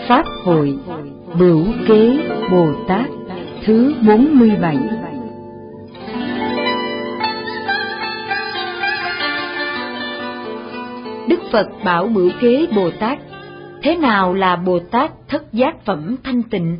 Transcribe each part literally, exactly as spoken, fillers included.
Pháp hội Bửu Kế Bồ Tát thứ bốn mươi bảy. Đức Phật bảo Bửu Kế Bồ Tát: thế nào là Bồ Tát thất giác phẩm thanh tịnh?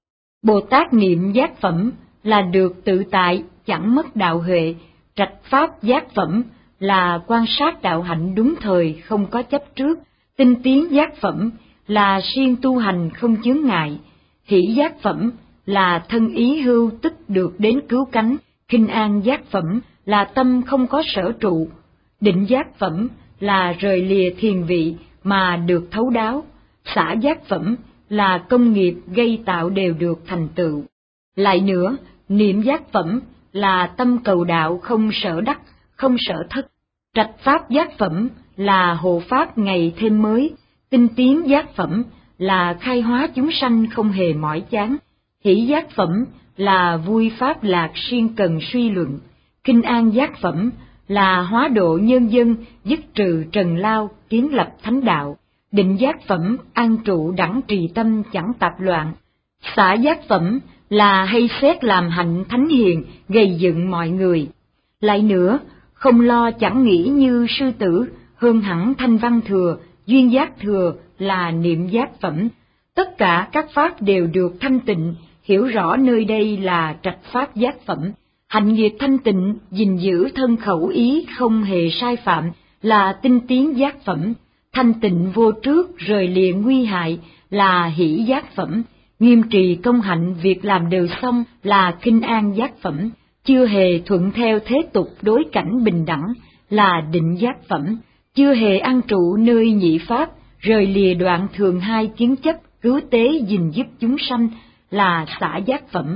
Bồ Tát niệm giác phẩm là được tự tại, chẳng mất đạo huệ. Trạch pháp giác phẩm là quan sát đạo hạnh đúng thời, không có chấp trước. Tinh tiến giác phẩm là siêng tu hành, không chướng ngại. Hỷ giác phẩm là thân ý hưu tức được đến cứu cánh. Khinh an giác phẩm là tâm không có sở trụ. Định giác phẩm là rời lìa thiền vị mà được thấu đáo. Xả giác phẩm là công nghiệp gây tạo đều được thành tựu. Lại nữa, niệm giác phẩm là tâm cầu đạo, không sở đắc, không sở thất. Trạch pháp giác phẩm là hộ pháp ngày thêm mới. Tinh tiến giác phẩm là khai hóa chúng sanh không hề mỏi chán. Hỷ giác phẩm là vui pháp lạc siêng cần suy luận. Kinh an giác phẩm là hóa độ nhân dân, dứt trừ trần lao, kiến lập thánh đạo. Định giác phẩm an trụ đẳng trì tâm, chẳng tạp loạn. Xả giác phẩm là hay xét làm hạnh thánh hiền, gây dựng mọi người. Lại nữa, không lo chẳng nghĩ như sư tử, hơn hẳn thanh văn thừa. Duyên giác thừa là niệm giác phẩm. Tất cả các pháp đều được thanh tịnh, hiểu rõ nơi đây là trạch pháp giác phẩm. Hạnh nghiệp thanh tịnh, gìn giữ thân khẩu ý không hề sai phạm là tinh tiến giác phẩm. Thanh tịnh vô trước, rời lìa nguy hại là hỷ giác phẩm. Nghiêm trì công hạnh, việc làm đều xong là khinh an giác phẩm. Chưa hề thuận theo thế tục, đối cảnh bình đẳng là định giác phẩm. Chưa hề an trụ nơi nhị pháp, rời lìa đoạn thường hai kiến chấp, cứu tế gìn giúp chúng sanh là xả giác phẩm.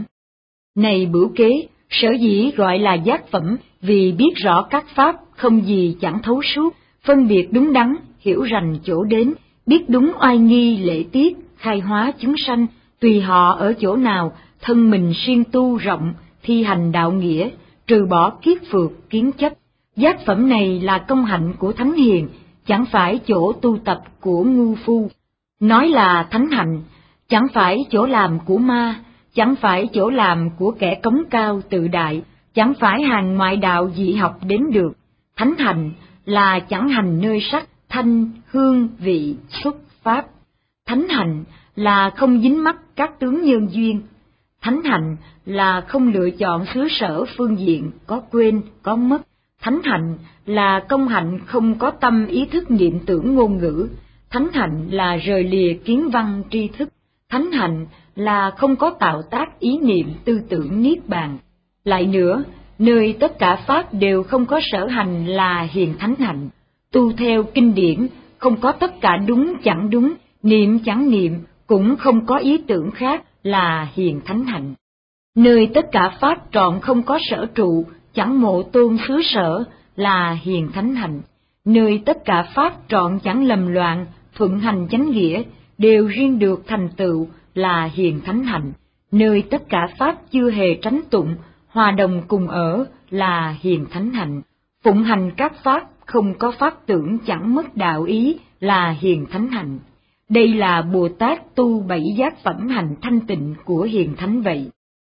Này Bửu Kế, sở dĩ gọi là giác phẩm vì biết rõ các pháp không gì chẳng thấu suốt, phân biệt đúng đắn, hiểu rành chỗ đến, biết đúng oai nghi lễ tiết, khai hóa chúng sanh, tùy họ ở chỗ nào, thân mình siêng tu rộng, thi hành đạo nghĩa, trừ bỏ kiết phược, kiến chấp. Giác phẩm này là công hạnh của thánh hiền, chẳng phải chỗ tu tập của ngu phu. Nói là thánh hạnh, chẳng phải chỗ làm của ma, chẳng phải chỗ làm của kẻ cống cao tự đại, chẳng phải hàng ngoại đạo dị học đến được. Thánh hạnh là chẳng hành nơi sắc, thanh, hương, vị, xuất, pháp. Thánh hạnh là không dính mắc các tướng nhân duyên. Thánh hạnh là không lựa chọn xứ sở phương diện, có quên, có mất. Thánh hạnh là công hạnh không có tâm ý thức niệm tưởng ngôn ngữ. Thánh hạnh là rời lìa kiến văn tri thức. Thánh hạnh là không có tạo tác ý niệm tư tưởng niết bàn. Lại nữa, nơi tất cả pháp đều không có sở hành là hiền thánh hạnh. Tu theo kinh điển, không có tất cả đúng chẳng đúng, niệm chẳng niệm, cũng không có ý tưởng khác là hiền thánh hạnh. Nơi tất cả pháp trọn không có sở trụ, chẳng mộ tôn xứ sở là hiền thánh hạnh. Nơi tất cả pháp trọn chẳng lầm loạn, thuận hành chánh nghĩa, đều riêng được thành tựu là hiền thánh hạnh. Nơi tất cả pháp chưa hề tránh tụng, hòa đồng cùng ở là hiền thánh hạnh. Phụng hành các pháp không có pháp tưởng, chẳng mất đạo ý là hiền thánh hạnh. Đây là Bồ Tát tu bảy giác phẩm hành thanh tịnh của hiền thánh vậy.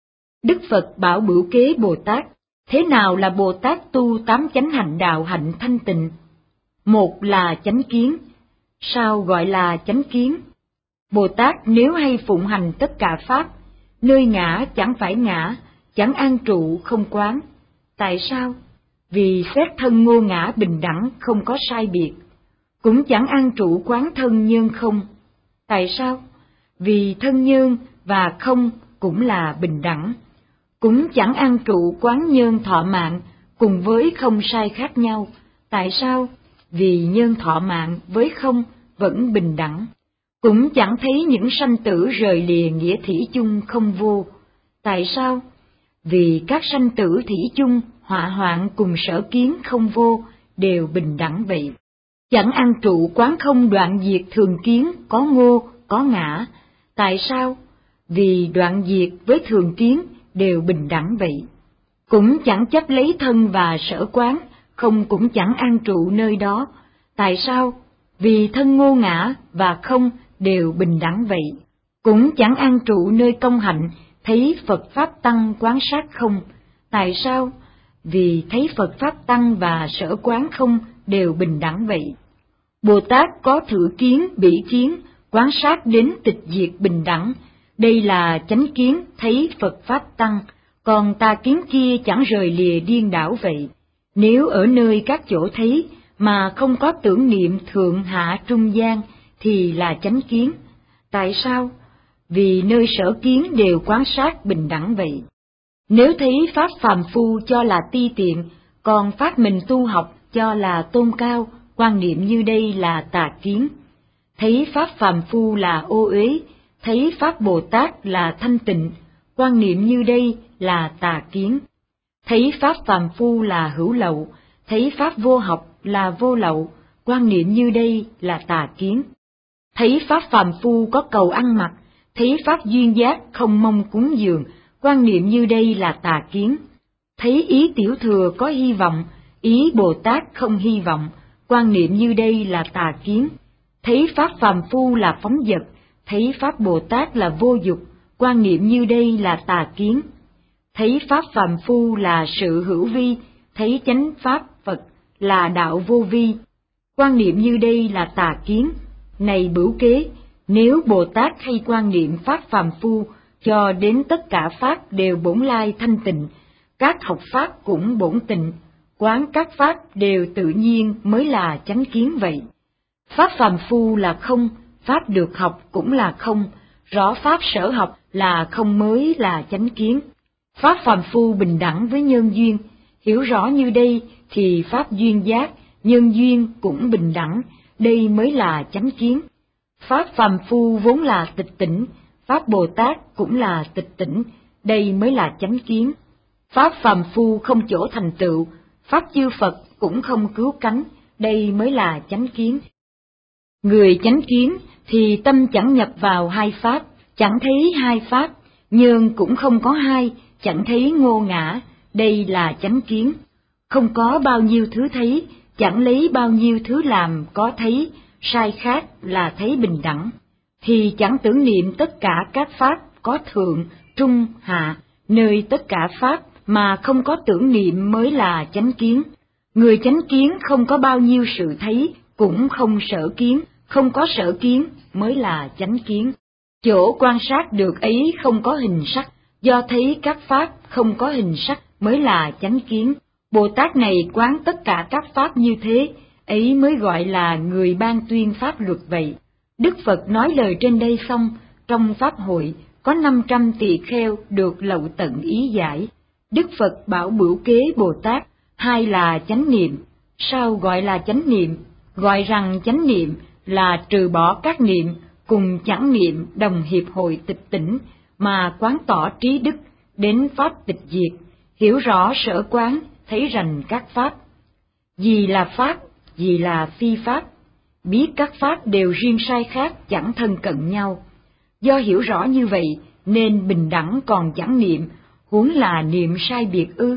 Đức Phật bảo Bửu Kế Bồ Tát: thế nào là Bồ Tát tu tám chánh hạnh đạo hạnh thanh tịnh? Một là chánh kiến. Sao gọi là chánh kiến? Bồ Tát nếu hay phụng hành tất cả pháp, nơi ngã chẳng phải ngã, chẳng an trụ không quán. Tại sao? Vì xét thân ngô ngã bình đẳng, không có sai biệt. Cũng chẳng an trụ quán thân nhân không. Tại sao? Vì thân nhân và không cũng là bình đẳng. Cũng chẳng an trụ quán nhân thọ mạng, cùng với không sai khác nhau. Tại sao? Vì nhân thọ mạng với không vẫn bình đẳng. Cũng chẳng thấy những sanh tử rời lìa nghĩa thủy chung không vô. Tại sao? Vì các sanh tử thủy chung, họa hoạn cùng sở kiến không vô, đều bình đẳng vậy. Chẳng an trụ quán không đoạn diệt thường kiến, có ngô, có ngã. Tại sao? Vì đoạn diệt với thường kiến đều bình đẳng vậy. Cũng chẳng chấp lấy thân và sở quán, không cũng chẳng an trụ nơi đó. Tại sao? Vì thân ngô ngã và không đều bình đẳng vậy. Cũng chẳng an trụ nơi công hạnh, thấy Phật Pháp Tăng quán sát không. Tại sao? Vì thấy Phật Pháp Tăng và sở quán không đều bình đẳng vậy. Bồ Tát có thử kiến, bỉ kiến, quán sát đến tịch diệt bình đẳng. Đây là chánh kiến thấy Phật Pháp Tăng, còn tà kiến kia chẳng rời lìa điên đảo vậy. Nếu ở nơi các chỗ thấy mà không có tưởng niệm thượng hạ trung gian thì là chánh kiến. Tại sao? Vì nơi sở kiến đều quán sát bình đẳng vậy. Nếu thấy pháp phàm phu cho là ti tiện, còn pháp mình tu học cho là tôn cao, quan niệm như đây là tà kiến. Thấy pháp phàm phu là ô uế, thấy pháp Bồ Tát là thanh tịnh, quan niệm như đây là tà kiến. Thấy pháp phàm phu là hữu lậu, thấy pháp vô học là vô lậu, quan niệm như đây là tà kiến. Thấy pháp phàm phu có cầu ăn mặc, thấy pháp duyên giác không mong cúng dường, quan niệm như đây là tà kiến. Thấy ý tiểu thừa có hy vọng, ý Bồ Tát không hy vọng, quan niệm như đây là tà kiến. Thấy pháp phàm phu là phóng dật, thấy pháp Bồ Tát là vô dục, quan niệm như đây là tà kiến. Thấy pháp phàm phu là sự hữu vi, thấy chánh pháp Phật là đạo vô vi, quan niệm như đây là tà kiến. Này Bửu Kế, nếu Bồ Tát hay quan niệm pháp phàm phu cho đến tất cả pháp đều bổn lai thanh tịnh, các học pháp cũng bổn tịnh, quán các pháp đều tự nhiên mới là chánh kiến vậy. Pháp phàm phu là không, pháp được học cũng là không, rõ pháp sở học là không mới là chánh kiến. Pháp phàm phu bình đẳng với nhân duyên, hiểu rõ như đây thì pháp duyên giác, nhân duyên cũng bình đẳng, đây mới là chánh kiến. Pháp phàm phu vốn là tịch tỉnh, pháp Bồ Tát cũng là tịch tỉnh, đây mới là chánh kiến. Pháp phàm phu không chỗ thành tựu, pháp chư Phật cũng không cứu cánh, đây mới là chánh kiến. Người chánh kiến thì tâm chẳng nhập vào hai pháp, chẳng thấy hai pháp, nhưng cũng không có hai, chẳng thấy ngô ngã, đây là chánh kiến. Không có bao nhiêu thứ thấy, chẳng lấy bao nhiêu thứ làm có thấy, sai khác là thấy bình đẳng. Thì chẳng tưởng niệm tất cả các pháp có thượng, trung, hạ, nơi tất cả pháp mà không có tưởng niệm mới là chánh kiến. Người chánh kiến không có bao nhiêu sự thấy, cũng không sở kiến, không có sở kiến mới là chánh kiến. Chỗ quan sát được ấy không có hình sắc, do thấy các pháp không có hình sắc mới là chánh kiến. Bồ Tát này quán tất cả các pháp như thế, ấy mới gọi là người ban tuyên pháp luật vậy. Đức Phật nói lời trên đây xong, trong pháp hội có năm trăm tỳ kheo được lậu tận ý giải. Đức Phật bảo Bửu Kế Bồ Tát, hai là chánh niệm. Sao gọi là chánh niệm? Gọi rằng chánh niệm là trừ bỏ các niệm, cùng chẳng niệm đồng hiệp hội tịch tỉnh, mà quán tỏ trí đức, đến pháp tịch diệt, hiểu rõ sở quán, thấy rành các pháp. Gì là pháp, gì là phi pháp, biết các pháp đều riêng sai khác, chẳng thân cận nhau. Do hiểu rõ như vậy, nên bình đẳng còn chẳng niệm, huống là niệm sai biệt ư.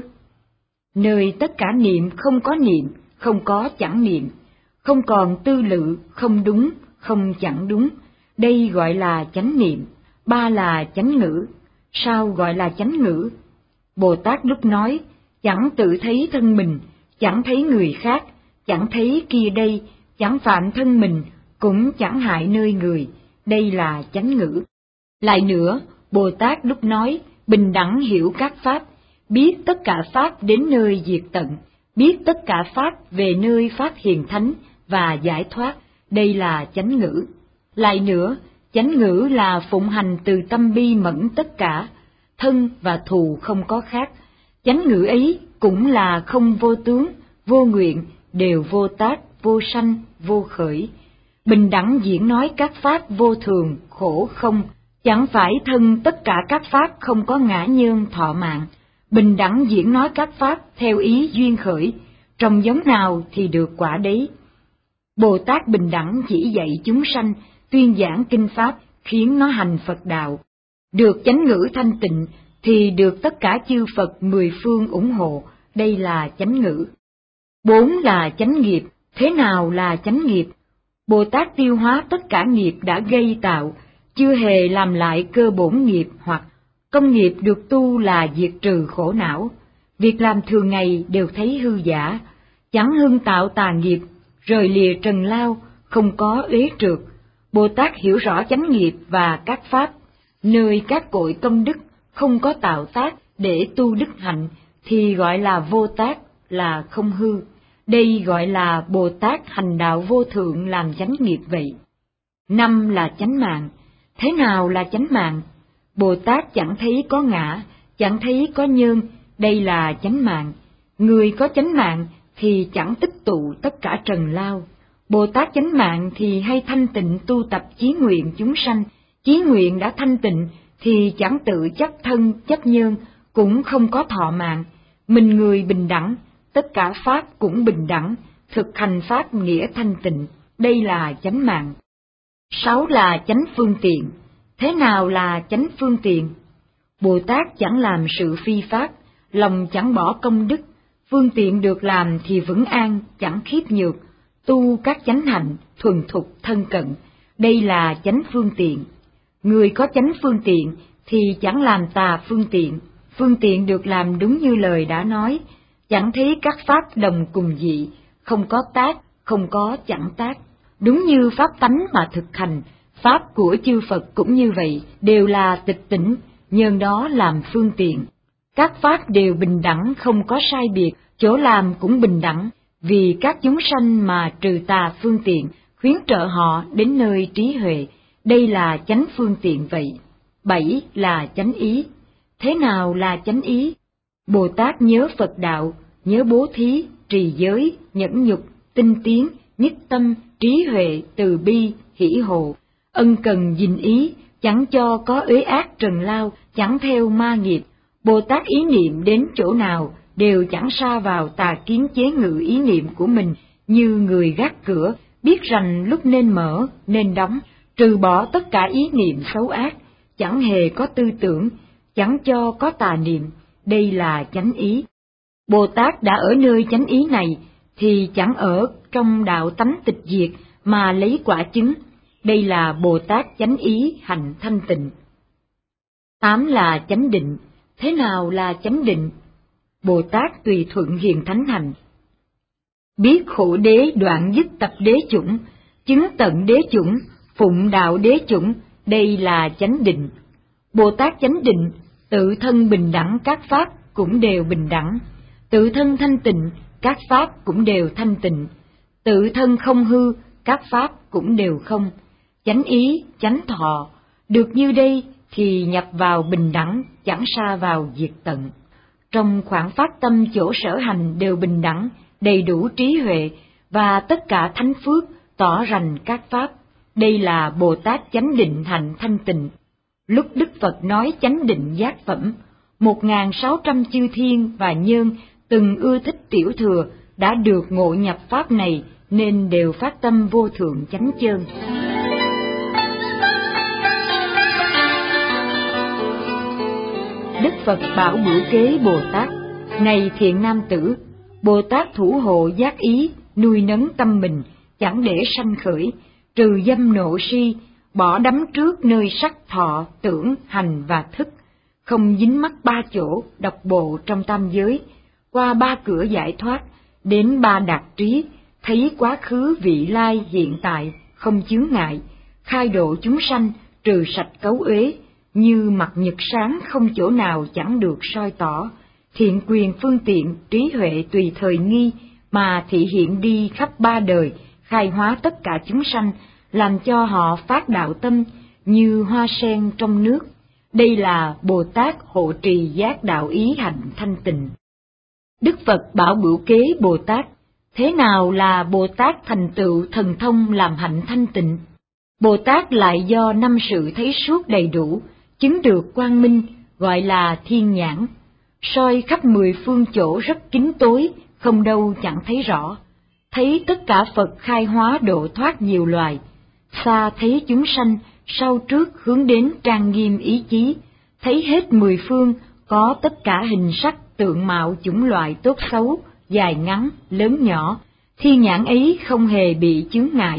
Nơi tất cả niệm không có niệm, không có chẳng niệm, không còn tư lự, không đúng, không chẳng đúng, đây gọi là chánh niệm. Ba là chánh ngữ. Sao gọi là chánh ngữ? Bồ Tát lúc nói, chẳng tự thấy thân mình, chẳng thấy người khác, chẳng thấy kia đây, chẳng phạm thân mình, cũng chẳng hại nơi người, đây là chánh ngữ. Lại nữa, Bồ Tát lúc nói, bình đẳng hiểu các pháp, biết tất cả pháp đến nơi diệt tận, biết tất cả pháp về nơi pháp hiền thánh và giải thoát, đây là chánh ngữ. Lại nữa, chánh ngữ là phụng hành từ tâm bi mẫn tất cả, thân và thù không có khác. Chánh ngữ ấy cũng là không vô tướng, vô nguyện, đều vô tác, vô sanh, vô khởi. Bình đẳng diễn nói các pháp vô thường, khổ không, chẳng phải thân tất cả các pháp không có ngã nhân thọ mạng. Bình đẳng diễn nói các pháp theo ý duyên khởi, trồng giống nào thì được quả đấy. Bồ Tát bình đẳng chỉ dạy chúng sanh, tuyên giảng kinh pháp, khiến nó hành Phật đạo. Được chánh ngữ thanh tịnh thì được tất cả chư Phật mười phương ủng hộ, đây là chánh ngữ. Bốn là chánh nghiệp. Thế nào là chánh nghiệp? Bồ Tát tiêu hóa tất cả nghiệp đã gây tạo, chưa hề làm lại cơ bổn nghiệp hoặc công nghiệp được tu là diệt trừ khổ não. Việc làm thường ngày đều thấy hư giả, chẳng hưng tạo tà nghiệp, rời lìa trần lao, không có uế trượt. Bồ Tát hiểu rõ chánh nghiệp và các pháp, nơi các cội công đức không có tạo tác để tu đức hạnh thì gọi là vô tác, là không hư. Đây gọi là Bồ Tát hành đạo vô thượng làm chánh nghiệp vậy. Năm là chánh mạng. Thế nào là chánh mạng? Bồ Tát chẳng thấy có ngã, chẳng thấy có nhân, đây là chánh mạng. Người có chánh mạng thì chẳng tích tụ tất cả trần lao. Bồ Tát chánh mạng thì hay thanh tịnh tu tập chí nguyện chúng sanh, chí nguyện đã thanh tịnh thì chẳng tự chấp thân chấp nhân, cũng không có thọ mạng. Mình người bình đẳng, tất cả pháp cũng bình đẳng, thực hành pháp nghĩa thanh tịnh, đây là chánh mạng. Sáu là chánh phương tiện. Thế nào là chánh phương tiện? Bồ Tát chẳng làm sự phi pháp, lòng chẳng bỏ công đức, phương tiện được làm thì vững an, chẳng khiếp nhược, tu các chánh hạnh, thuần thục thân cận, đây là chánh phương tiện. Người có chánh phương tiện thì chẳng làm tà phương tiện, phương tiện được làm đúng như lời đã nói, chẳng thấy các pháp đồng cùng dị, không có tác, không có chẳng tác, đúng như pháp tánh mà thực hành. Pháp của chư Phật cũng như vậy, đều là tịch tỉnh, nhân đó làm phương tiện. Các pháp đều bình đẳng, không có sai biệt, chỗ làm cũng bình đẳng, vì các chúng sanh mà trừ tà phương tiện, khuyến trợ họ đến nơi trí huệ, đây là chánh phương tiện vậy. Bảy là chánh ý. Thế nào là chánh ý? Bồ Tát nhớ Phật đạo, nhớ bố thí, trì giới, nhẫn nhục, tinh tiến, nhất tâm, trí huệ, từ bi, hỷ hộ, ân cần gìn ý, chẳng cho có uế ác trần lao, chẳng theo ma nghiệp. Bồ Tát ý niệm đến chỗ nào đều chẳng sa vào tà kiến chế ngự ý niệm của mình, như người gác cửa, biết rành lúc nên mở, nên đóng, trừ bỏ tất cả ý niệm xấu ác, chẳng hề có tư tưởng, chẳng cho có tà niệm, đây là chánh ý. Bồ Tát đã ở nơi chánh ý này, thì chẳng ở trong đạo tánh tịch diệt mà lấy quả chứng, đây là Bồ Tát chánh ý hành thanh tịnh. Tám là chánh định. Thế nào là chánh định? Bồ Tát tùy thuận hiền thánh hành. Biết khổ đế đoạn dứt tập đế chủng, chứng tận đế chủng, phụng đạo đế chủng, đây là chánh định. Bồ Tát chánh định, tự thân bình đẳng các pháp cũng đều bình đẳng, tự thân thanh tịnh, các pháp cũng đều thanh tịnh, tự thân không hư, các pháp cũng đều không. Chánh ý, chánh thọ, được như đây thì nhập vào bình đẳng, chẳng sa vào diệt tận. Trong khoảng phát tâm chỗ sở hành đều bình đẳng, đầy đủ trí huệ, và tất cả thánh phước tỏ rành các pháp. Đây là Bồ Tát chánh định hành thanh tịnh. Lúc Đức Phật nói chánh định giác phẩm, một ngàn sáu trăm chư thiên và nhân từng ưa thích tiểu thừa đã được ngộ nhập pháp này nên đều phát tâm vô thượng chánh chơn. Đức Phật bảo Bửu Kế Bồ Tát: này thiện nam tử, Bồ Tát thủ hộ giác ý, nuôi nấng tâm mình, chẳng để sanh khởi, trừ dâm nộ si, bỏ đắm trước nơi sắc thọ, tưởng, hành và thức, không dính mắc ba chỗ, độc bộ trong tam giới, qua ba cửa giải thoát, đến ba đạt trí, thấy quá khứ vị lai hiện tại, không chướng ngại, khai độ chúng sanh, trừ sạch cấu uế, như mặt nhật sáng không chỗ nào chẳng được soi tỏ, thiện quyền phương tiện, trí huệ tùy thời nghi, mà thị hiện đi khắp ba đời, khai hóa tất cả chúng sanh, làm cho họ phát đạo tâm, như hoa sen trong nước. Đây là Bồ Tát hộ trì giác đạo ý hành thanh tịnh. Đức Phật bảo Bửu Kế Bồ Tát: thế nào là Bồ Tát thành tựu thần thông làm hạnh thanh tịnh? Bồ Tát lại do năm sự thấy suốt đầy đủ, chứng được quang minh, gọi là thiên nhãn, soi khắp mười phương chỗ rất kín tối, không đâu chẳng thấy rõ, thấy tất cả Phật khai hóa độ thoát nhiều loài, xa thấy chúng sanh, sau trước hướng đến trang nghiêm ý chí, thấy hết mười phương có tất cả hình sắc tượng mạo chủng loại tốt xấu, dài ngắn, lớn nhỏ, thiên nhãn ấy không hề bị chướng ngại,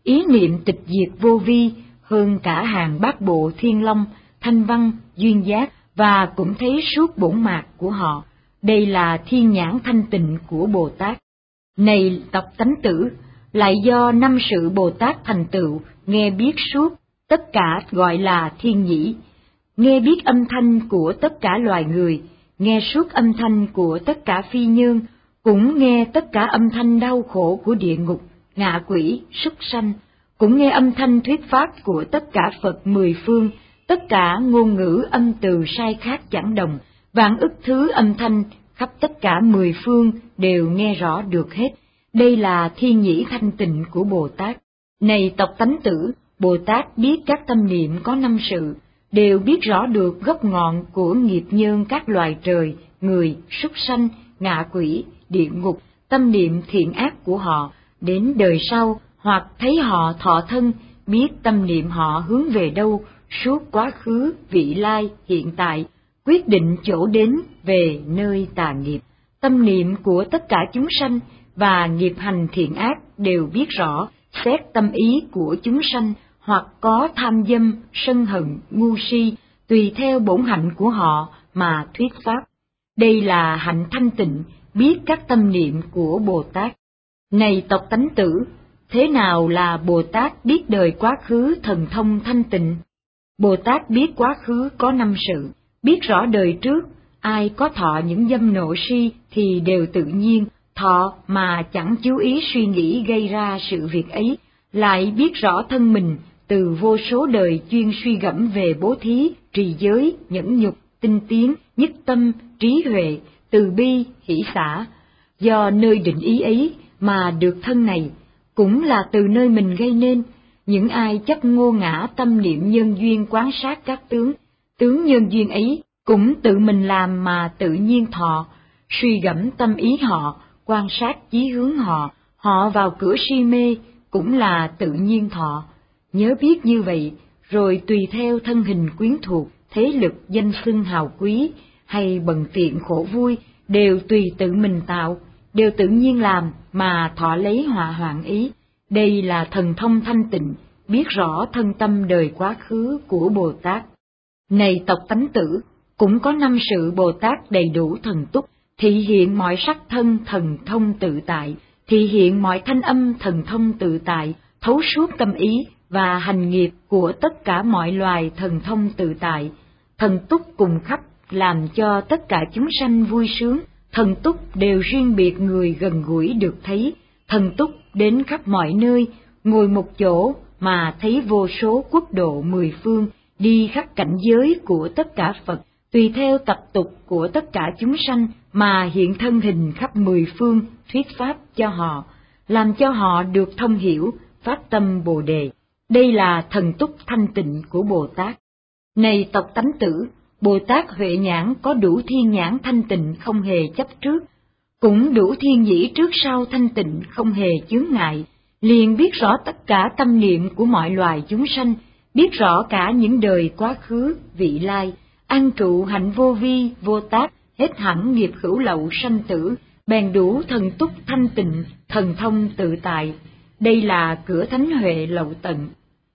ý niệm tịch diệt vô vi hơn cả hàng bát bộ thiên long, thanh văn, duyên giác, và cũng thấy suốt bổn mạc của họ. Đây là thiên nhãn thanh tịnh của Bồ Tát. Này tộc tánh tử, lại do năm sự Bồ Tát thành tựu, nghe biết suốt, tất cả gọi là thiên nhĩ, nghe biết âm thanh của tất cả loài người, nghe suốt âm thanh của tất cả phi nhân, cũng nghe tất cả âm thanh đau khổ của địa ngục, ngạ quỷ, súc sanh, cũng nghe âm thanh thuyết pháp của tất cả Phật mười phương, tất cả ngôn ngữ âm từ sai khác chẳng đồng, vạn ức thứ âm thanh khắp tất cả mười phương đều nghe rõ được hết. Đây là thiên nhĩ thanh tịnh của Bồ Tát. Này tộc tánh tử, Bồ Tát biết các tâm niệm có năm sự, đều biết rõ được gốc ngọn của nghiệp nhân các loài trời, người, súc sanh, ngạ quỷ, địa ngục, tâm niệm thiện ác của họ, đến đời sau, hoặc thấy họ thọ thân, biết tâm niệm họ hướng về đâu, suốt quá khứ, vị lai, hiện tại, quyết định chỗ đến về nơi tà nghiệp. Tâm niệm của tất cả chúng sanh và nghiệp hành thiện ác đều biết rõ, xét tâm ý của chúng sanh, hoặc có tham dâm, sân hận, ngu si, tùy theo bổn hạnh của họ mà thuyết pháp. Đây là hạnh thanh tịnh, biết các tâm niệm của Bồ Tát. Này tộc tánh tử, thế nào là Bồ Tát biết đời quá khứ thần thông thanh tịnh? Bồ Tát biết quá khứ có năm sự, biết rõ đời trước, ai có thọ những dâm nộ si thì đều tự nhiên, thọ mà chẳng chú ý suy nghĩ gây ra sự việc ấy, lại biết rõ thân mình từ vô số đời chuyên suy gẫm về bố thí, trì giới, nhẫn nhục, tinh tiến, nhất tâm, trí huệ, từ bi, hỷ xả. Do nơi định ý ấy mà được thân này, cũng là từ nơi mình gây nên. Những ai chấp ngô ngã tâm niệm nhân duyên quán sát các tướng, tướng nhân duyên ấy cũng tự mình làm mà tự nhiên thọ, suy gẫm tâm ý họ, quan sát chí hướng họ, họ vào cửa si mê, cũng là tự nhiên thọ. Nhớ biết như vậy, rồi tùy theo thân hình quyến thuộc, thế lực danh xưng hào quý, hay bần tiện khổ vui, đều tùy tự mình tạo, đều tự nhiên làm mà thọ lấy họa hoạn ý. Đây là thần thông thanh tịnh, biết rõ thân tâm đời quá khứ của Bồ Tát. Này tộc tánh tử, cũng có năm sự Bồ Tát đầy đủ thần túc, thị hiện mọi sắc thân thần thông tự tại, thị hiện mọi thanh âm thần thông tự tại, thấu suốt tâm ý và hành nghiệp của tất cả mọi loài thần thông tự tại. Thần túc cùng khắp làm cho tất cả chúng sanh vui sướng, thần túc đều riêng biệt người gần gũi được thấy, thần túc đến khắp mọi nơi, ngồi một chỗ mà thấy vô số quốc độ mười phương, đi khắp cảnh giới của tất cả Phật, tùy theo tập tục của tất cả chúng sanh mà hiện thân hình khắp mười phương thuyết pháp cho họ, làm cho họ được thông hiểu, phát tâm Bồ Đề. Đây là thần túc thanh tịnh của Bồ Tát. Này tộc tánh tử, Bồ Tát Huệ Nhãn có đủ thiên nhãn thanh tịnh không hề chấp trước, cũng đủ thiên nhĩ trước sau thanh tịnh không hề chướng ngại, liền biết rõ tất cả tâm niệm của mọi loài chúng sanh, biết rõ cả những đời quá khứ, vị lai, an trụ hạnh vô vi, vô tác, hết hẳn nghiệp hữu lậu sanh tử, bèn đủ thần túc thanh tịnh, thần thông tự tại. Đây là cửa thánh huệ lậu tận.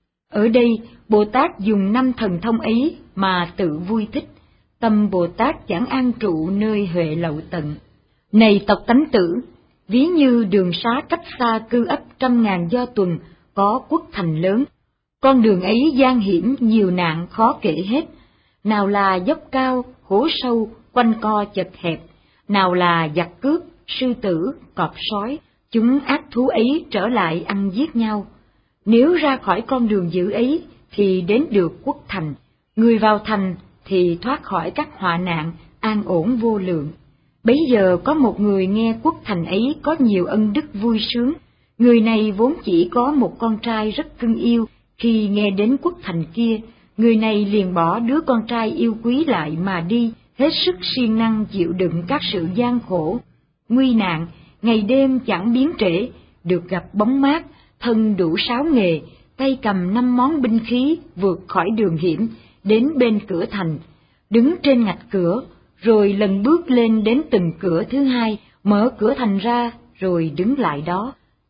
Ở đây, Bồ Tát dùng năm thần thông ấy mà tự vui thích, tâm Bồ Tát chẳng an trụ nơi huệ lậu tận. Này tộc tánh tử, ví như đường xá cách xa cư ấp trăm ngàn do tuần, có quốc thành lớn. Con đường ấy gian hiểm nhiều nạn khó kể hết, nào là dốc cao, hố sâu, quanh co chật hẹp, nào là giặc cướp, sư tử, cọp sói, chúng ác thú ấy trở lại ăn giết nhau. Nếu ra khỏi con đường dữ ấy thì đến được quốc thành, người vào thành thì thoát khỏi các họa nạn, an ổn vô lượng. Bấy giờ có một người nghe quốc thành ấy có nhiều ân đức vui sướng, người này vốn chỉ có một con trai rất cưng yêu, khi nghe đến quốc thành kia, người này liền bỏ đứa con trai yêu quý lại mà đi, hết sức siêng năng chịu đựng các sự gian khổ, nguy nạn, ngày đêm chẳng biến trễ, được gặp bóng mát, thân đủ sáu nghề, tay cầm năm món binh khí, vượt khỏi đường hiểm, đến bên cửa thành, đứng trên ngạch cửa, rồi lần bước lên đến từng cửa thứ hai, mở cửa thành ra, rồi đứng lại đó.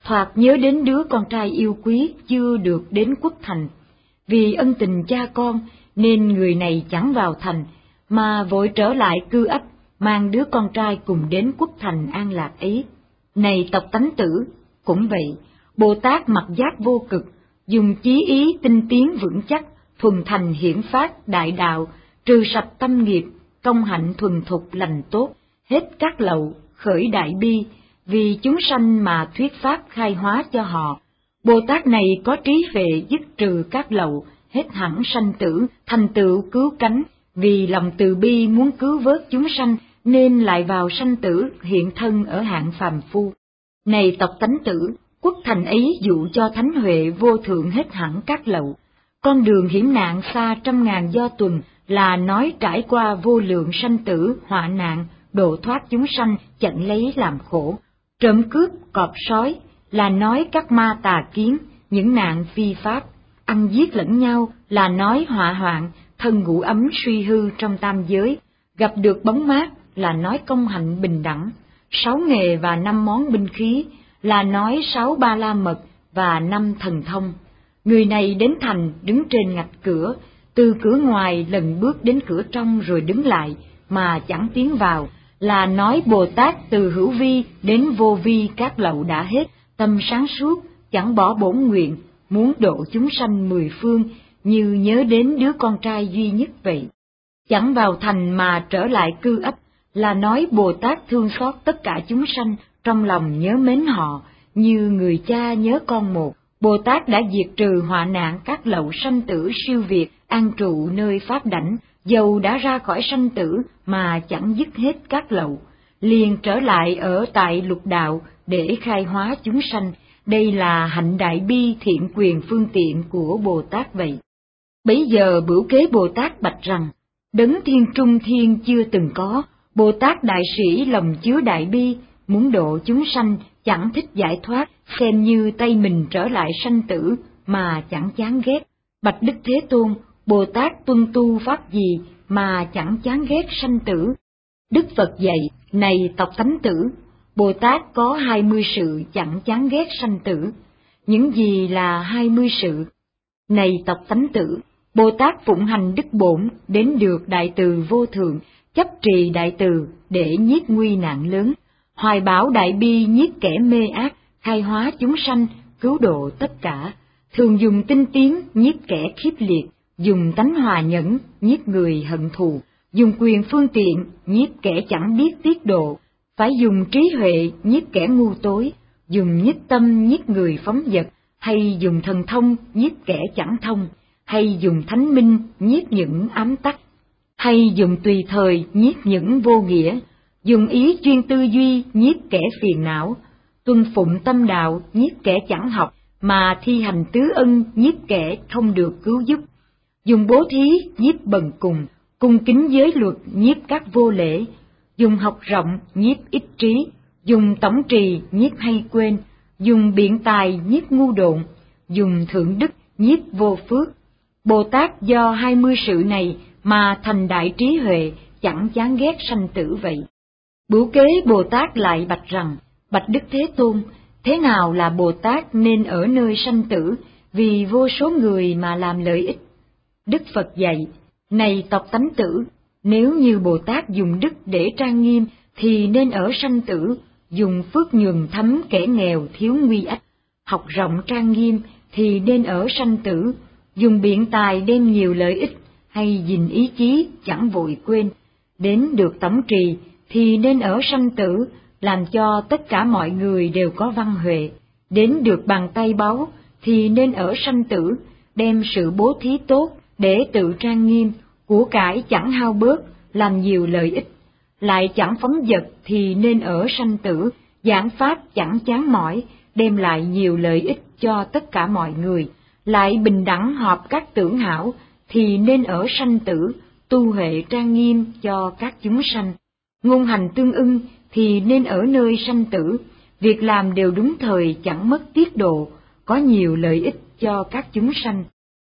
thoạt nhớ đến đứa con trai yêu quý chưa được đến quốc thành. Vì ân tình cha con nên người này chẳng vào thành, mà vội trở lại cư ấp, mang đứa con trai cùng đến quốc thành an lạc ấy. Này tộc Tánh Tử, cũng vậy, Bồ Tát mặc giác vô cực, dùng chí ý tinh tiến vững chắc, thuần thành hiển phát đại đạo, trừ sạch tâm nghiệp, công hạnh thuần thục lành tốt, hết các lậu, khởi đại bi, vì chúng sanh mà thuyết pháp khai hóa cho họ. Bồ Tát này có trí huệ dứt trừ các lậu, hết hẳn sanh tử, thành tựu cứu cánh, vì lòng từ bi muốn cứu vớt chúng sanh, nên lại vào sanh tử hiện thân ở hạng phàm phu. Này tộc Tánh Tử, quốc thành ấy dụ cho thánh huệ vô thượng hết hẳn các lậu. Con đường hiểm nạn xa trăm ngàn do tuần là nói trải qua vô lượng sanh tử, họa nạn, độ thoát chúng sanh, chặn lấy làm khổ. Trộm cướp, cọp sói là nói các ma tà kiến, những nạn phi pháp. Ăn giết lẫn nhau là nói họa hoạn, thân ngủ ấm suy hư trong tam giới. Gặp được bóng mát là nói công hạnh bình đẳng. Sáu nghề và năm món binh khí là nói sáu ba la mật và năm thần thông. Người này đến thành đứng trên ngạch cửa, từ cửa ngoài lần bước đến cửa trong rồi đứng lại mà chẳng tiến vào, là nói Bồ Tát từ hữu vi đến vô vi các lậu đã hết, tâm sáng suốt, chẳng bỏ bổn nguyện, muốn độ chúng sanh mười phương, như nhớ đến đứa con trai duy nhất vậy. Chẳng vào thành mà trở lại cư ấp, là nói Bồ Tát thương xót tất cả chúng sanh, trong lòng nhớ mến họ, như người cha nhớ con một. Bồ Tát đã diệt trừ họa nạn các lậu sanh tử siêu việt, an trụ nơi pháp đảnh, dầu đã ra khỏi sanh tử mà chẳng dứt hết các lậu, liền trở lại ở tại lục đạo để khai hóa chúng sanh. Đây là hạnh đại bi thiện quyền phương tiện của Bồ Tát vậy. Bấy giờ Bửu Kế Bồ Tát bạch rằng, đấng thiên trung thiên chưa từng có, Bồ Tát đại sĩ lòng chứa đại bi, muốn độ chúng sanh, chẳng thích giải thoát, xem như tay mình trở lại sanh tử mà chẳng chán ghét. Bạch Đức Thế Tôn, Bồ Tát tuân tu pháp gì mà chẳng chán ghét sanh tử? Đức Phật dạy, này tộc Tánh Tử, Bồ Tát có hai mươi sự chẳng chán ghét sanh tử. Những gì là hai mươi sự? Này tộc Tánh Tử, Bồ Tát phụng hành đức bổn đến được đại từ vô thượng, chấp trì đại từ để nhiếp nguy nạn lớn, hoài bảo đại bi nhiếp kẻ mê ác, khai hóa chúng sanh, cứu độ tất cả, thường dùng tinh tiến nhiếp kẻ khiếp liệt, dùng tánh hòa nhẫn nhiếp người hận thù, dùng quyền phương tiện nhiếp kẻ chẳng biết tiết độ, phải dùng trí huệ nhiếp kẻ ngu tối, dùng nhiếp tâm nhiếp người phóng dật, hay dùng thần thông nhiếp kẻ chẳng thông, hay dùng thánh minh nhiếp những ám tắc, hay dùng tùy thời nhiếp những vô nghĩa, dùng ý chuyên tư duy nhiếp kẻ phiền não, tuân phụng tâm đạo nhiếp kẻ chẳng học, mà thi hành tứ ân nhiếp kẻ không được cứu giúp, dùng bố thí nhiếp bần cùng, cung kính giới luật nhiếp các vô lễ, dùng học rộng nhiếp ích trí, dùng tổng trì nhiếp hay quên, dùng biện tài nhiếp ngu độn, dùng thượng đức nhiếp vô phước. Bồ Tát do hai mươi sự này mà thành đại trí huệ, chẳng chán ghét sanh tử vậy. Bửu Kế Bồ Tát lại bạch rằng, bạch Đức Thế Tôn, thế nào là Bồ Tát nên ở nơi sanh tử, vì vô số người mà làm lợi ích? Đức Phật dạy, này tộc Tánh Tử, nếu như Bồ Tát dùng đức để trang nghiêm, thì nên ở sanh tử, dùng phước nhường thấm kẻ nghèo thiếu nguy ách, học rộng trang nghiêm, thì nên ở sanh tử, dùng biện tài đem nhiều lợi ích, hay gìn ý chí chẳng vội quên, đến được tổng trì, thì nên ở sanh tử, làm cho tất cả mọi người đều có văn huệ, đến được bàn tay báu, thì nên ở sanh tử, đem sự bố thí tốt để tự trang nghiêm, của cải chẳng hao bớt, làm nhiều lợi ích, lại chẳng phóng dật thì nên ở sanh tử, giảng pháp chẳng chán mỏi, đem lại nhiều lợi ích cho tất cả mọi người, lại bình đẳng họp các tưởng hảo, thì nên ở sanh tử, tu huệ trang nghiêm cho các chúng sanh. Ngôn hành tương ưng thì nên ở nơi sanh tử, việc làm đều đúng thời chẳng mất tiết độ, có nhiều lợi ích cho các chúng sanh.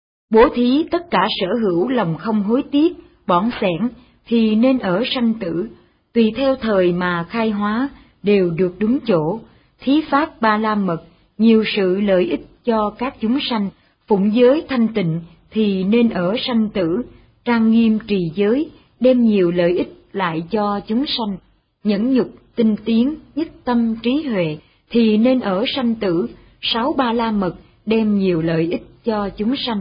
Bố thí tất cả sở hữu lòng không hối tiếc, bỏn xẻn thì nên ở sanh tử, tùy theo thời mà khai hóa, đều được đúng chỗ. Thí pháp ba la mật nhiều sự lợi ích cho các chúng sanh, phụng giới thanh tịnh thì nên ở sanh tử, trang nghiêm trì giới, đem nhiều lợi ích lại cho chúng sanh, nhẫn nhục, tinh tiến, nhất tâm trí huệ thì nên ở sanh tử, sáu ba la mật đem nhiều lợi ích cho chúng sanh.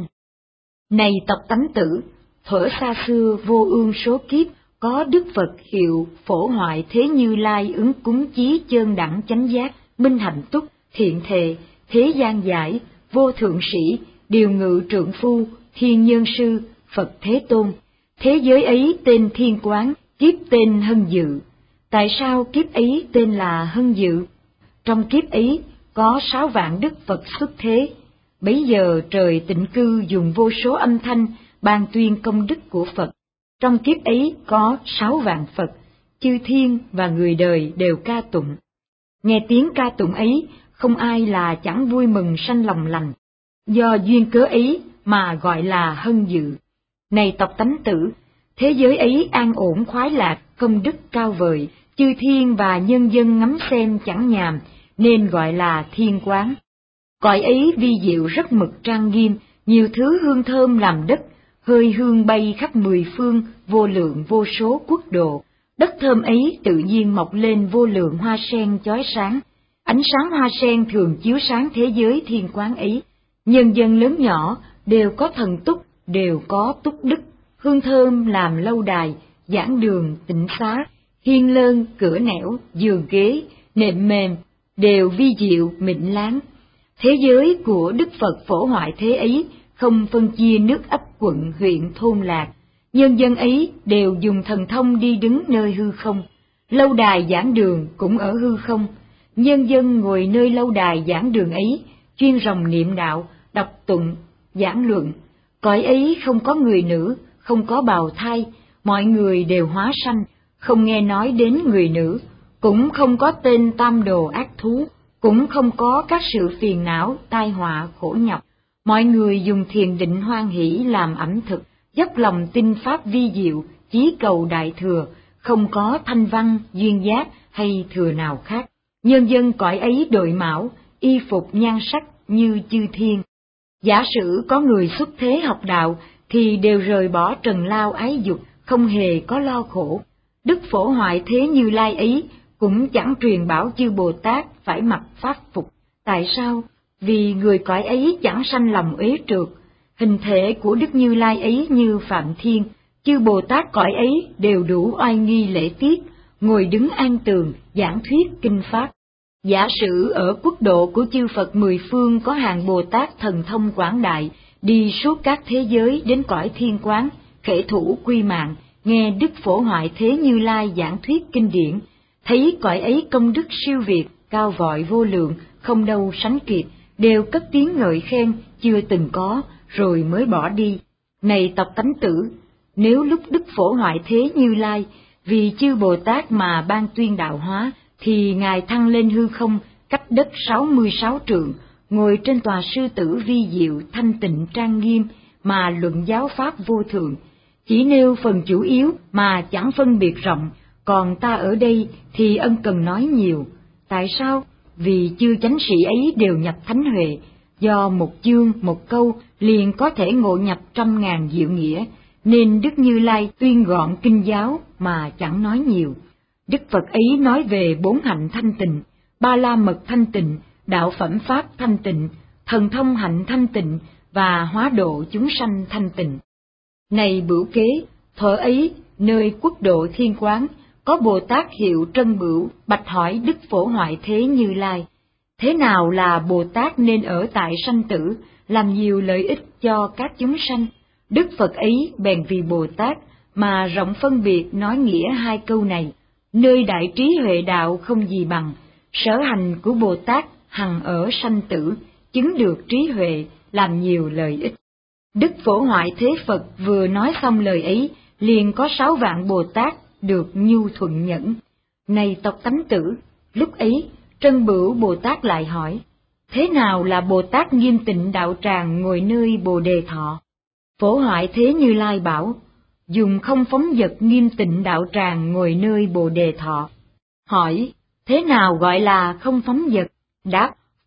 Này tộc tánh tử, thuở xa xưa vô ương số kiếp, có Đức Phật hiệu Phổ Hoại Thế Như Lai ứng cúng chí chơn đẳng chánh giác, minh hạnh túc, thiện thệ, thế gian giải, vô thượng sĩ, điều ngự trượng phu, thiên nhân sư, Phật Thế Tôn. Thế giới ấy tên Thiên Quán, kiếp tên Hân Dự. Tại sao kiếp ấy tên là Hân Dự? Trong kiếp ấy có sáu vạn Đức Phật xuất thế. Bấy giờ trời tịnh cư dùng vô số âm thanh ban tuyên công đức của Phật. Trong kiếp ấy có sáu vạn Phật, chư thiên và người đời đều ca tụng. Nghe tiếng ca tụng ấy, không ai là chẳng vui mừng sanh lòng lành. Do duyên cớ ấy mà gọi là Hân Dự. Này tộc tánh tử, thế giới ấy an ổn khoái lạc, công đức cao vời, chư thiên và nhân dân ngắm xem chẳng nhàm, nên gọi là Thiên Quán. Cõi ấy vi diệu rất mực trang nghiêm, nhiều thứ hương thơm làm đất, hơi hương bay khắp mười phương, vô lượng vô số quốc độ. Đất thơm ấy tự nhiên mọc lên vô lượng hoa sen chói sáng. Ánh sáng hoa sen thường chiếu sáng thế giới Thiên Quán ấy. Nhân dân lớn nhỏ đều có thần túc, đều có túc đức. Hương thơm làm lâu đài, giảng đường, tịnh xá, hiên lơn, cửa nẻo, giường ghế, nệm mềm, đều vi diệu, mịn láng. Thế giới của Đức Phật Phổ Hoại Thế ấy không phân chia nước ấp quận huyện thôn lạc, nhân dân ấy đều dùng thần thông đi đứng nơi hư không, lâu đài giảng đường cũng ở hư không, nhân dân ngồi nơi lâu đài giảng đường ấy, chuyên ròng niệm đạo, đọc tụng, giảng luận. Cõi ấy không có người nữ, không có bào thai, mọi người đều hóa sanh, không nghe nói đến người nữ, cũng không có tên tam đồ ác thú, cũng không có các sự phiền não, tai họa, khổ nhọc. Mọi người dùng thiền định hoan hỷ làm ẩm thực, dốc lòng tinh pháp vi diệu, chí cầu đại thừa, không có thanh văn, duyên giác hay thừa nào khác. Nhân dân cõi ấy đội mão, y phục nhan sắc như chư thiên. Giả sử có người xuất thế học đạo, thì đều rời bỏ trần lao ái dục, không hề có lo khổ. Đức Phổ Hoại Thế Như Lai ấy cũng chẳng truyền bảo chư Bồ Tát phải mặc pháp phục. Tại sao? Vì người cõi ấy chẳng sanh lòng uế trượt. Hình thể của Đức Như Lai ấy như Phạm Thiên, chư Bồ Tát cõi ấy đều đủ oai nghi lễ tiết, ngồi đứng an tường, giảng thuyết kinh pháp. Giả sử ở quốc độ của chư Phật mười phương có hàng Bồ Tát thần thông quảng đại, đi suốt các thế giới đến cõi Thiên Quán, khể thủ quy mạng, nghe Đức Phổ Hoại Thế Như Lai giảng thuyết kinh điển, thấy cõi ấy công đức siêu việt, cao vọi vô lượng, không đâu sánh kịp, đều cất tiếng ngợi khen chưa từng có, rồi mới bỏ đi. Này tộc tánh tử, nếu lúc Đức Phổ Hoại Thế Như Lai vì chư Bồ Tát mà ban tuyên đạo hóa, thì Ngài thăng lên hư không, cách đất sáu mươi sáu trượng, ngồi trên tòa sư tử vi diệu, thanh tịnh trang nghiêm, mà luận giáo pháp vô thượng, chỉ nêu phần chủ yếu mà chẳng phân biệt rộng, còn ta ở đây thì ân cần nói nhiều. Tại sao? Vì chư chánh sĩ ấy đều nhập thánh huệ, do một chương một câu liền có thể ngộ nhập trăm ngàn diệu nghĩa, nên Đức Như Lai tuyên gọn kinh giáo mà chẳng nói nhiều. Đức Phật ấy nói về bốn hạnh thanh tịnh, ba la mật thanh tịnh, đạo phẩm pháp thanh tịnh, thần thông hạnh thanh tịnh và hóa độ chúng sanh thanh tịnh. Này Bửu Kế, thuở ấy nơi quốc độ Thiên Quán có Bồ Tát hiệu Trân Bửu bạch hỏi Đức Phổ Hoại Thế Như Lai: thế nào là Bồ Tát nên ở tại sanh tử, làm nhiều lợi ích cho các chúng sanh? Đức Phật ấy bèn vì Bồ Tát mà rộng phân biệt nói nghĩa hai câu này: nơi đại trí huệ đạo không gì bằng, sở hành của Bồ Tát hằng ở sanh tử, chứng được trí huệ, làm nhiều lợi ích. Đức Phổ Hoại Thế Phật vừa nói xong lời ấy, liền có sáu vạn Bồ Tát được nhu thuận nhẫn. Này tộc tánh tử, lúc ấy Trân Bửu Bồ Tát lại hỏi: thế nào là Bồ Tát nghiêm tịnh đạo tràng ngồi nơi Bồ Đề Thọ? Phổ Hoại Thế Như Lai bảo: dùng không phóng dật nghiêm tịnh đạo tràng ngồi nơi Bồ Đề Thọ. Hỏi: thế nào gọi là không phóng dật? Đáp: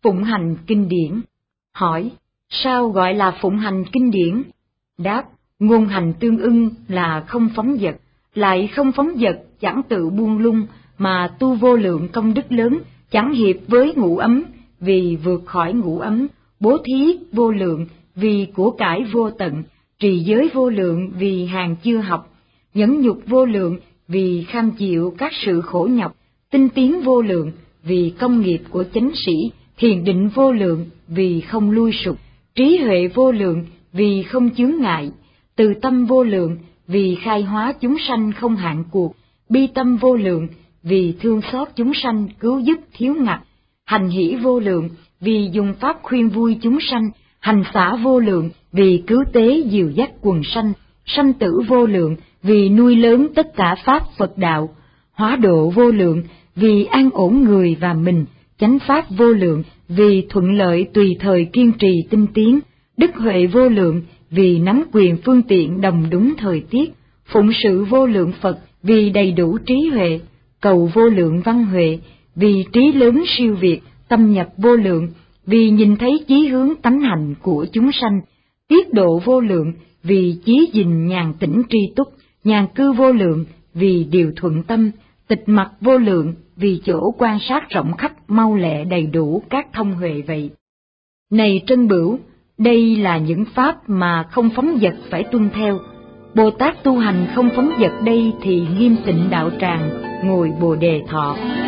Phụng hành kinh điển. Hỏi, sao gọi là phụng hành kinh điển? Đáp, ngôn hành tương ưng là không phóng dật, lại không phóng dật chẳng tự buông lung, mà tu vô lượng công đức lớn, chẳng hiệp với ngũ ấm, vì vượt khỏi ngũ ấm, bố thí vô lượng vì của cải vô tận, trì giới vô lượng vì hàng chưa học, nhẫn nhục vô lượng vì kham chịu các sự khổ nhọc, tinh tiến vô lượng vì công nghiệp của chánh sĩ, thiền định vô lượng vì không lui sụp, trí huệ vô lượng vì không chướng ngại, từ tâm vô lượng vì khai hóa chúng sanh không hạn cuộc, bi tâm vô lượng vì thương xót chúng sanh cứu giúp thiếu ngặt, hành hỷ vô lượng vì dùng pháp khuyên vui chúng sanh, hành xả vô lượng vì cứu tế dìu dắt quần sanh, sanh tử vô lượng vì nuôi lớn tất cả pháp Phật đạo, hóa độ vô lượng vì an ổn người và mình, chánh pháp vô lượng vì thuận lợi tùy thời kiên trì tinh tiến, đức huệ vô lượng vì nắm quyền phương tiện đồng đúng thời tiết, phụng sự vô lượng Phật vì đầy đủ trí huệ, cầu vô lượng văn huệ vì trí lớn siêu việt, tâm nhập vô lượng vì nhìn thấy chí hướng tánh hành của chúng sanh, tiết độ vô lượng vì chí gìn nhàn tĩnh tri túc, nhàn cư vô lượng vì điều thuận tâm, tịch mặc vô lượng vì chỗ quan sát rộng khắp mau lẹ đầy đủ các thông huệ vậy. Này Trân Bửu, đây là những pháp mà không phóng dật phải tuân theo. Bồ Tát tu hành không phóng dật đây thì nghiêm tịnh đạo tràng, ngồi Bồ Đề thọ.